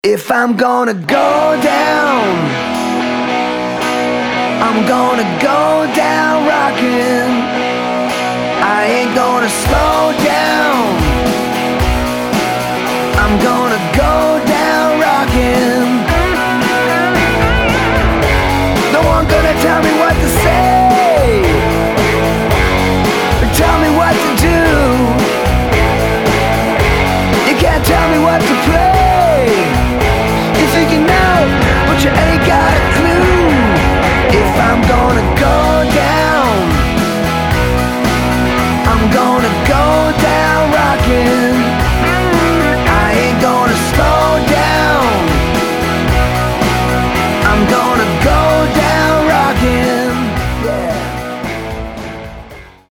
If I'm gonna go down, I'm gonna go down rocking. I ain't gonna slow down. I'm gonna go down rocking. No one gonna tell me